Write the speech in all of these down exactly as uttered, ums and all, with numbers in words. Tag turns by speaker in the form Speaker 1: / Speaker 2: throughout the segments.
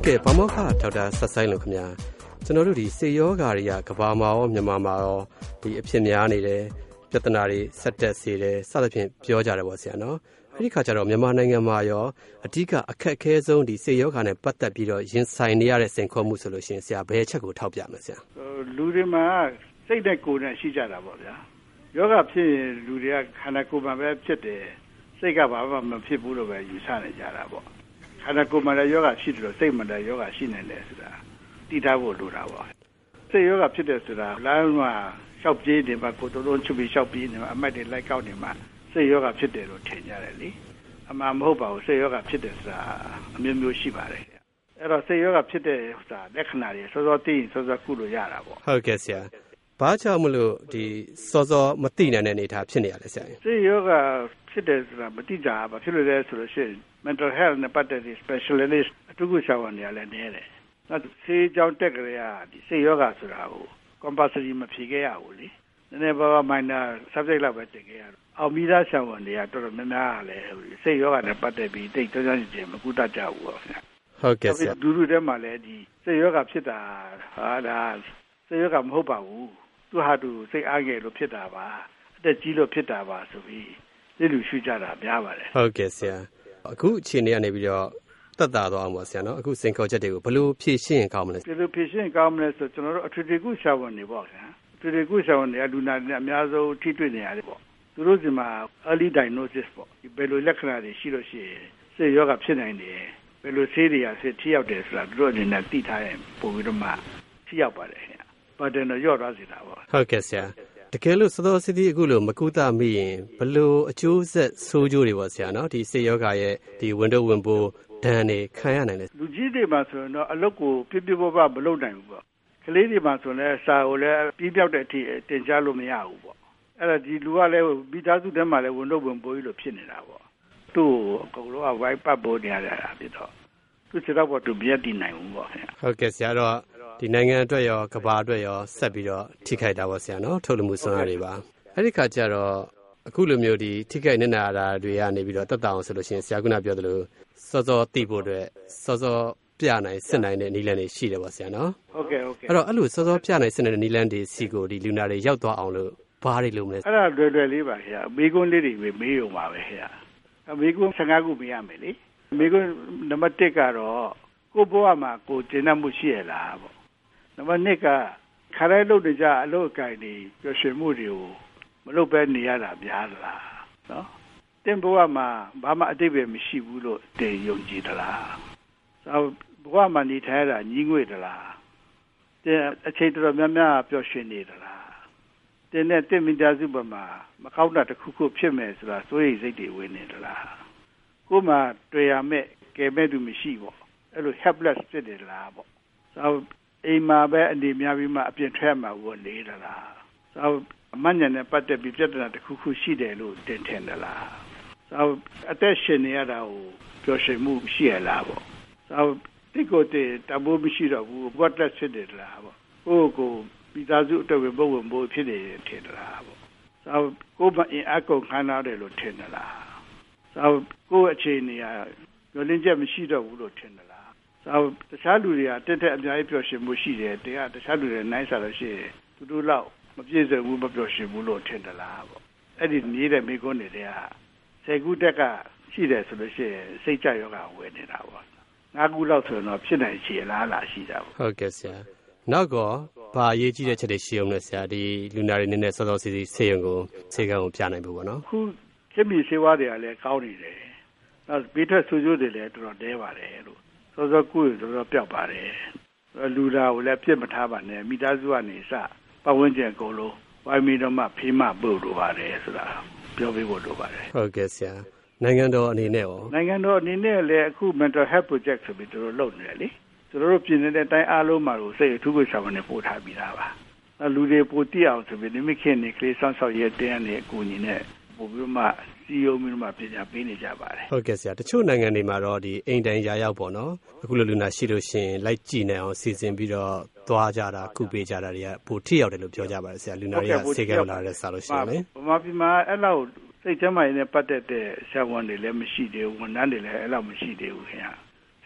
Speaker 1: ကဲ့ဘာမောခဒေါက်တာဆက်ဆိုင်လို့ခင်ဗျာကျွန်တော်တို့ဒီစေယောဂါတွေကကဘာမှာရောမြန်မာမှာရောဒီအဖြစ်များနေတယ်ပြဿနာတွေဆက်တက်စေတယ်စသဖြင့်ပြောကြတယ်ပေါ့ဆရာနော်အဲ့ဒီခါကျတော့မြန်မာနိုင်ငံမှာရောအဓိကအခက်အခဲဆုံးဒီစေယောဂါနဲ့ပတ်သက်ပြီးတော့ရင်ဆိုင်နေရတဲ့စိန်ခေါ်မှုဆိုလို့ရှိရင်ဆရာဘယ်အချက်ကိုထောက်ပြမလဲဆရာ
Speaker 2: လူတွေမှာစိတ်နဲ့ကိုယ်နဲ့ရှိကြတာပေါ့ဗျာယောဂဖြစ်ရင်လူတွေကခန္ဓာကိုယ်မှာပဲဖြစ်တယ်စိတ်ကဘာမှမဖြစ်ဘူးလို့ပဲယူဆနေကြတာပေါ့ခန္ဓာကိုယ်မှာလည်းယောဂဖြစ်တယ်လို့စိတ်မှာလည်းယောဂရှိနေတယ်ဆိုတာသိထားဖို့လိုတာပေါ့စိတ်ယောဂဖြစ်တယ်ဆိုတာလမ်းမှာလျှောက်ပြေးနေမှာကိုယ်တော်လုံးချုပ်ပြီးလျှောက်ပြေးနေမှာအမတ်တွေလိုက်ကောက်နေမှာစိတ်ယောဂဖြစ်တယ်လို့ထင်ကြတယ်လေအမှန်မဟုတ်ပါဘူးစိတ်ယောဂဖြစ်တယ်ဆိုတာအမျိုးမျိုးရှိပါတယ်အဲ့တော့စိတ်ယောဂဖြစ်တဲ့ဆိုတာလက္ခဏာတွေစောစောသိရင်စောစောကုလို့ရတာပေါ့
Speaker 1: ဟုတ်ကဲ့ဆရာဘာကြောင့်မလို့ဒီစောစောမသိနိုင်တဲ့အနေအထားဖြစ်နေရလဲဆရာ
Speaker 2: စိတ်ယောဂဖြစ်တယ်ဆိုတာမသိကြဘူးဘာဖြစ်လို့လဲဆိုလို့ရှိရင် mental health နဲ့ပတ်သက်တဲ့ specialist အထူးကုဆရာဝန်တွေကလည်းနေတယ်နောက်ဆေးကြောင်းတက်ကြရဒီစိတ်ယောဂဆိုတာကို compulsory မဖြေခဲ့ရဘူးလေနည်းနည်းပါးပါး minor subject လောက်ပဲတင်ခဲ့ရတယ်အောင်မိသားဆရာဝန်တွေကတော်တော်များများလည်းစိတ်ယောဂနဲ့ပတ်သက်ပြီးတိတ်ကြောင်းကျင်မကူတတ်ကြဘူးပေါ့ခင်ဗျ
Speaker 1: ဟုတ်ကဲ့ဆရာ
Speaker 2: ဒူးဒူးထဲမှာလည်းဒီစိတ်ယောဂဖြစ်တာဟာဒါစိတ်ယောဂမဟုတ်ပါဘူးသူဟာသူစိတ်အားငယ်လို့ဖြစ်တာပါအသက်ကြီးလို့ဖြစ်တာပါဆိုပြီးသိလူရှိကြတာများပါတယ်
Speaker 1: ဟုတ်ကဲ့ဆရာအခုအခြေအနေကနေပြီးတော့သက်သာသွားအောင်ပါဆရာနော်အခုစိန်ခေါ်ချက်တွေကိုဘယ်လိုဖြေရှင်းရင်ကောင်းမလဲ
Speaker 2: ဘယ်လိုဖြေရှင်းရင်ကောင်းမလဲဆိုကျွန်တော်တို့အထွေထွေကုဆရာဝန်တွေပေါ့ခင်ဗျအထွေထွေကုဆရာဝန်တွေကလူနာတွေအများဆုံးထိတွေ့နေရတယ်ပေါ့သူတို့ဒီမှာ early diagnosis ပေါ့ဒီဘယ်လိုလက္ခဏာတွေရှိလို့ရှိရင်စိတ်ယောဂဖြစ်နိုင်တယ်ဘယ်လိုဆေးတွေကဆေးထိရောက်တယ်ဆိုတာသူတို့အနေနဲ့သိထားရင်ပို့ပြီးတော့မှထိရောက်ပါတယ်ခင်ဗျဘာတယ်တော့ရော့သွားစေတာပေါ့
Speaker 1: ဟုတ်ကဲ့ဆရာတကယ်လို့စောစောစီးစီးအခုလိုမကူတာမိရင်ဘယ်လိုအကျိုးဆက်ဆိုးကျိုးတွေပေါ့ဆရာနော်ဒီစိတ်ယောဂရဲ့ဒီဝင်တော့ဝင်ပိုးဒဏ်တွေခံရနိုင်တယ်
Speaker 2: လူကြီးတွေမှာဆိုရင်တော့အလုပ်ကိုပြပြပပမလုပ်နိုင်ဘူးပေါ့ကလေးတွေမှာဆိုရင်စာကိုလည်းပြီးပြောက်တဲ့အထိတင်ကြားလို့မရဘူးပေါ့အဲ့ဒါဒီလူကလည်းမိသားစုထဲမှာလည်းဝင်တော့ဝင်ပိုးကြီးလို့ဖြစ်နေတာပေါ့သူ့အကုန်လုံးကဝိုင်းပတ်ဖို့နေရတာဖြစ်တော့သူစတော့တော့သူပြည့်တည်နိုင်ဘူးပေါ့ခင်ဗျ
Speaker 1: ဟုတ်ကဲ့ဆရာတော့ဒီနိုင်ငံအတွက်ရောကမ္ဘာအတွက်ရောဆက်ပြီးတော့ထိခိုက်တာပေါ့ဆရာနော်ထုတ်လို့မှုစွမ်းအားတွေပါအဲ့ဒီခါကျတော့အခုလိုမျိုးဒီထိခိုက်နေတာတွေကနေပြီးတော့တက်တောင်ဆိုလို့ရှိရင်ဆရာကပြောသလိုစောစောသိဖို့အတွက်စောစောပြနိုင်စစ်နိုင်တဲ့နည်းလမ်းတွေရှိတယ်ပေါ့ဆရာနော်
Speaker 2: ဟုတ်ကဲ့ဟုတ်ကဲ့
Speaker 1: အဲ့တော့အဲ့လိုစောစောပြနိုင်စစ်နိုင်တဲ့နည်းလမ်းတွေစီကိုဒီလူနာတွေရောက်သွားအောင်လို့ဘာတွေလုပ်မလဲ
Speaker 2: အဲ့ဒါလွယ်လွယ်လေးပါခင်ဗျာမေးခွန်းလေးတွေပဲမေးရုံပါပဲခင်ဗျာမေးခွန်းဆယ်ငါးခုမေးရမယ်လေမေးခွန်းနံပါတ်တစ်ကတော့ကိုယ့်ဘဝမှာကိုယ်ကျင့်တတ်မှုရှိရလားပေါ့နံပါတ်နှစ်ကခါရဲလုပ်နေကြအလုပ်အကိုင်တွေပျော်ရွှင်မှုတွေကိုမလုပ်ဘဲနေရတာများလားနော်တင်ဘဝမှာဘာမှအတိတ်ပဲမရှိဘူးလို့တင်ယုံကြည်သလားဆိုဘဝမှာနေထိုင်ရတာညီးငွေ့သလားတင်အချိန်တော်များများပျော်ရွှင်နေသလားတင်နဲ့တင်မိသားစုဘက်မှာမကောင်းတာတစ်ခုခုဖြစ်မယ်ဆိုတာစိုးရိမ်စိတ်တွေဝင်နေသလားကိုယ်မှာတွေ့ရမဲ့ကဲမဲ့သူမရှိပေါ့အဲ့လို helpless ဖြစ်နေလားပေါ့ဆိုအိမ်မှာပဲအနေများပြီးမှအပြင်ထွက်မှာဝင်နေသလားဆိုအမှန်ညာနဲ့ပတ်သက်ပြီးပြဿနာတစ်ခုခုရှိတယ်လို့တင်ထင်သလားဆိုအသက်ရှင်နေရတာကိုပျော်ရွှင်မှုရှိရလားပေါ့ဆိုတိကိုတေတဘိုးမရှိတော့ဘူးဘတ်လက်ဖြစ်တယ်လားပေါ့ကိုကိုမိသားစုအတွက်ပဲဘဝဘိုးဖြစ်နေတယ်ထင်သလားပေါ့ဆိုကိုမအင်အကုန်ခံရတယ်လို့ထင်သလားဆိုကိုအခြေအနေကညှို့လင်းချက်မရှိတော့ဘူးလို့ထင်သလားဆိုတခြားလူတွေကတက်တက်အများကြီးပျော်ရွှင်မှုရှိတယ်တရားတခြားလူတွေနိုင်စားလို့ရှိရင်သူတို့လောက်မပြည့်စုံဘူးမပျော်ရွှင်ဘူးလို့ထင်သလားပေါ့အဲ့ဒီမြည်တဲ့မိကုန်းတွေကဆယ်ခုတက်ကရှိတယ်ဆိုလို့ရှိရင်စိတ်ကြယောဂဝင်နေတာပေါ့ငါးခုလောက်ဆိုတော့ဖြစ်နိုင်ချေလားလားရှိတာပေါ့
Speaker 1: ဟုတ်ကဲ့ဆရာနောက်တော့ဘာအရေးကြီးတဲ့ချက်တွေရှိအောင်လဲဆရာဒီလူနာတွေနည်းနည်းစောစောစီးစီးဆေးရုံကိုဆေးကံကိုပြနိုင်ဖို့ပေါ့နော်
Speaker 2: ခုခေတ်မီဆေးဝါးတွေကလည်းကောင်းနေတယ်နောက်ဘေးထွက်ဆိုးကျိုးတွေလည်းတော်တော်တဲပါတယ်လို့စောစောကုရစောစောပြောက်ပါတယ်လူနာကိုလည်းပြစ်မထားပါနဲ့မိသားစုကနေစပတ်ဝန်းကျင်အကုန်လုံးဝိုင်းမီတော့မှဖေးမပို့လို့ပါတယ်ဆိုတာပြောပြဖို့လိုပါတယ်
Speaker 1: ဟုတ်ကဲ့ဆရာနိုင်ငံတော်အနေနဲ့ရော
Speaker 2: နိုင်ငံတော်အနေနဲ့လည်းအခု mental health project ဆိုပြီးတို့လုပ်နေတယ်လေကျွန်တော်တို့ပြည်နယ်တဲ့အတိုင်းအားလုံးမှာလို့စိတ်အထူးကိုဆာဝန်နဲ့ပို့ထားပြီးသားပါလူတွေပိုတိအောင်ဆိုပြီးနိမိခင်နေကလေးဆောင်းဆောက်ရဲတင်းနေအကူအညီနဲ့ပို့ပြီးမှစီယုံမျိုးမှပြင်ပြပေးနေကြပါတယ်
Speaker 1: ဟုတ်ကဲ့ဆရာတချို့နိုင်ငံတွေမှာတော့ဒီအိမ်တိုင်းရာရောက်ပေါ့နော်အခုလိုလူနာရှိလို့ရှင်လိုက်ကြည့်နေအောင်စီစဉ်ပြီးတော့သွားကြတာကုပေးကြတာတွေကပိုထိရောက်တယ်လို့ပြောကြပါတယ်ဆရာလူနာတွေကဆေးကလာတဲ့စားလို့ရှိရင်လေ
Speaker 2: ဗမာပြည်မှာအဲ့လောက်စိတ်ချမ်းသာရေးနဲ့ပတ်သက်တဲ့ဆရာဝန်တွေလည်းမရှိသေးဘူးဝန်ထမ်းတွေလည်းအဲ့လောက်မရှိသေးဘူးခင်ဗျာဆ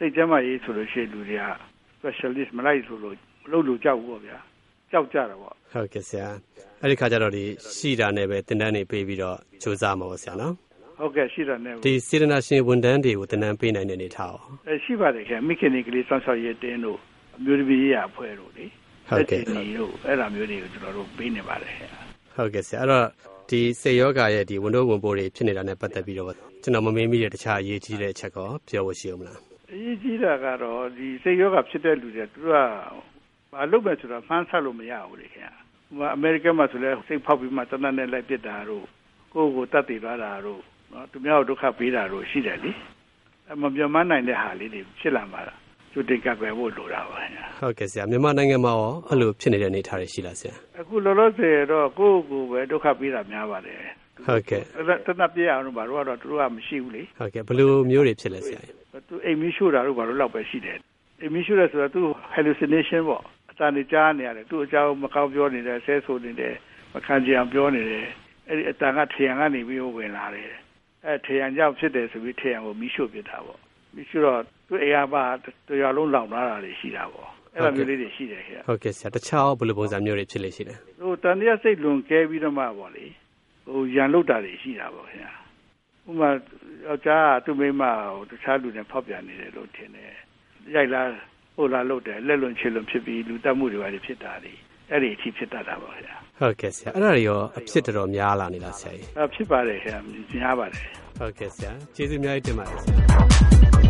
Speaker 2: စိတ်ကျမ်းမာရေးဆိုလို့ရှိရင်လူတွေက specialist မလိုက်ဆိုလို့မလုပ်လို့ကြောက်ဘူးဗျာကြောက်ကြတာပေါ့
Speaker 1: ဟုတ်ကဲ့ဆရာအဲ့ဒီခါကျတော့ဒီရှိတာနဲ့ပဲတင်တန်းနေပေးပြီးတော့စူးစမ်းမှာပေါ့ဆရာနော်
Speaker 2: ဟုတ်ကဲ့ရှိတာနဲ့
Speaker 1: ဒီစေတနာရှင်ဝန်ထမ်းတွေကိုတင်တန်းပေးနိုင်တဲ့အနေထားရော
Speaker 2: အဲရှိပါတယ်ခင်မိခင်တွေကလေးစောင့်ရှောက်ရေးတင်းတို့အမျိုးသမီးရေးအဖွဲ့တို့လေ
Speaker 1: ဟုတ်ကဲ့
Speaker 2: ဒီတို့အဲ့လိုမျိုးတွေကိုကျွန်တော်တို့ပေးနေပါတယ်
Speaker 1: ဟုတ်ကဲ့ဆရာအဲ့တော့ဒီစေယောဂရဲ့ဒီဝန်တို့ဝန်ပိုးတွေဖြစ်နေတာနဲ့ပတ်သက်ပြီးတော့ကျွန်တော်မမေးမိတဲ့တခြားအရေးကြီးတဲ့အချက်ကောပြောဖို့ရှိဦးမလား
Speaker 2: အရေးကြီးတာကတော့ဒီစေယောဂဖြစ်တဲ့လူတွေသူကဘာလုပ်မယ်ဆိုတော့ဖမ်းဆလို့မရဘူးလေခင်ဗျာအမေရိကန်မှာဆိုလဲစိတ်ဖောက်ပြီးမှတနတ်နဲ့လိုက်ပစ်တာတို့ကိုယ့်ကိုတတ်သိသွားတာတို့နော်သူများကိုဒုက္ခပေးတာတို့ရှိတယ်လေအမပြောမနိုင်တဲ့ဟာလေးတွေဖြစ်လာမှာလားကျူတင်ကကွယ်ဖို့လိုတာပါခင်ဗျာ
Speaker 1: ဟုတ်ကဲ့ဆရာမြန်မာနိုင်ငံမှာရောအဲ့လိုဖြစ်နေတဲ့အနေအထားတွေရှိလားဆရာ
Speaker 2: အခုလောလောဆယ်တော့ကိုယ့်ကိုယ်ပဲဒုက္ခပေးတာများပါတယ်
Speaker 1: ဟုတ်ကဲ့
Speaker 2: တနတ်ပြအောင်တော့ဘာလို့ကတော့သူတို့ကမရှိဘူးလေ
Speaker 1: ဟုတ်ကဲ့ဘယ်လိုမျိုးတွေဖြစ်လဲဆရာ
Speaker 2: သူအိမ်မီးရှို့တာတို့ဘာလို့လောက်ပဲရှိတယ်အိမ်မီးရှို့ရဆိုတာသူ hallucination ပေါ့အတန်နေကြားနေရတယ်သူ့အကြောင်းမကောင်းပြောနေတယ်ဆဲဆိုနေတယ်မခံကြအောင်ပြောနေတယ်အဲ့ဒီအတန်ကထရံကနေပြီးဝင်လာတယ်အဲ့ထရံကြောင့်ဖြစ်တယ်ဆိုပြီးထရံကိုမီးရှို့ပစ်တာပေါ့မီးရှို့တော့သူ့အိမ်ကပါတရားလုံးလောင်လာတာတွေရှိတာပေါ့အဲ့လိုမျိုးလေးတွေရှိတယ်ခင်ဗျ
Speaker 1: ဟုတ်ကဲ့ဆရာတခြားဘယ်လိုပုံစံမျိုးတွေဖြစ်လေရှိလဲ
Speaker 2: ဟိုတန်တရားစိတ်လွန်ကဲပြီးတော့မှပေါ့လေဟိုရန်လုတာတွေရှိတာပေါ့ခင်ဗျဥပမာယောက်ျားသူ့မိန်းမဟိုတခြားလူတွေဖောက်ပြန်နေတယ်လို့ထင်တယ်ရိုက်လာဟိုလာလို့တယ်လက်လွန်ချေလွန်ဖြစ်ပြီးလူတက်မှုတွေပါဖြစ်တာတွေအဲ့ဒီအထိဖြစ်တတ်တာပါခင်ဗျ
Speaker 1: ဟုတ်ကဲ့ဆရာအဲ့ဒါတွေရောအဖြစ်တော်တော်များလာနေလားဆရာကြီး
Speaker 2: အဖြစ်ပါတယ်ခင်ဗျများပါတယ်
Speaker 1: ဟုတ်ကဲ့ဆရာကျေးဇူးအများကြီးတင်ပါတယ်ဆရာ